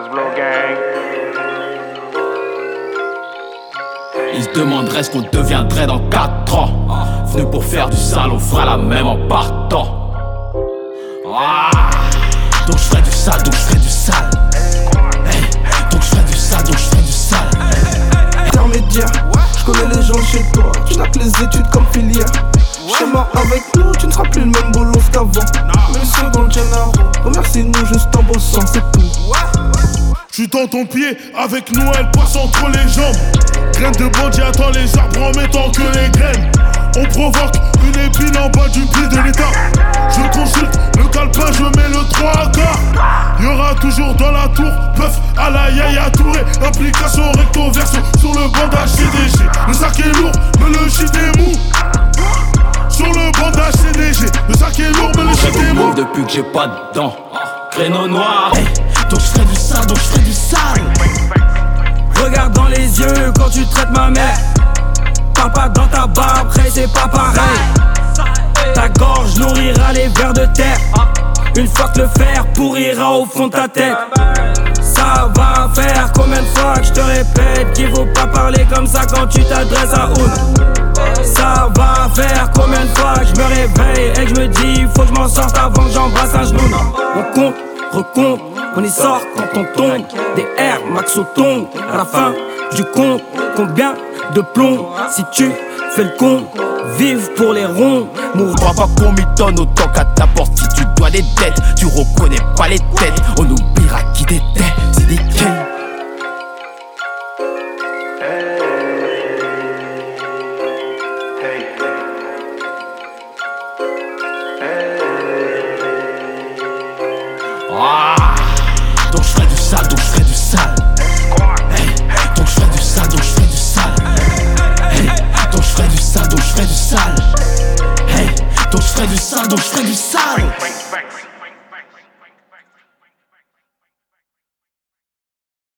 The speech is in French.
Blue Gang. Ils se demanderaient ce qu'on deviendrait dans 4 ans. Venu pour faire du sale, on fera la même en partant. Donc je ferai du sale, donc je ferai du sale. Hey. Donc je ferai du sale, donc je ferai du sale. Intermédiaire, je connais les gens de chez toi. Tu n'as que les études comme filière. Schéma avec nous, tu ne seras plus le même bolos qu'avant. Le second Gennaro, remercie-nous juste en bossant, c'est tout. J'suis dans ton pied, avec nous elle passe entre les jambes. Graines de bandit attend les arbres en mettant que les graines. On provoque une épine en bas du pied de l'état. Je consulte le calepin, je mets le 3 à quart. Y'aura toujours dans la tour, bœuf à la Yaya Touré. Application recto verso sur le bandage CDG. Le sac est lourd, mais le shit est mou. Sur le bandage CDG, le sac est lourd, mais le shit est mou. Depuis que j'ai pas de dents, créneau noir. Hey. Donc je ferai du sale, donc je ferai du sale. Regarde dans les yeux quand tu traites ma mère. Parle pas dans ta barbe, après c'est pas pareil. Ta gorge nourrira les vers de terre. Une fois que le fer pourrira au fond de ta tête. Ça va faire combien de fois que je te répète qu'il faut pas parler comme ça quand tu t'adresses à Oud. Ça va faire combien de fois que je me réveille et que je me dis faut que je m'en sorte avant que j'embrasse un genou. On compte, recompte, on y sort quand on tombe. Des Air Max au tombe. À la fin du compte, combien de plomb si tu fais le con, vive pour les ronds. Crois pas qu'on m'y donne autant qu'à ta porte. Si tu dois des dettes, tu reconnais pas les têtes. On oubliera qui t'étais, c'est nickel. Donc je ferai du sale, donc je ferai du sale. Hey. Donc je ferai du sale, donc je ferai du sale. Hey. Donc je ferai du sale, donc je ferai du sale. Hey. Donc je ferai du sale, donc je ferai du sale.